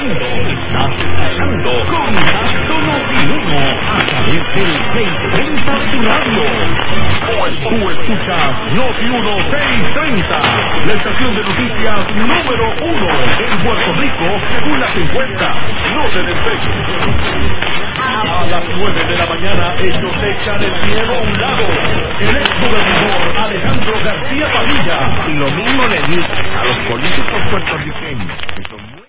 escuchando Contacto Noti1 a través del 630 Radio. Tú escuchas Noti1 630, la estación de noticias número 1 en Puerto Rico, según las encuestas. No te despegues. A las 9 de la mañana ellos echan el miedo a un lado. El exgobernador Alejandro García Padilla. Y lo mismo le dice a los políticos puertorriqueños que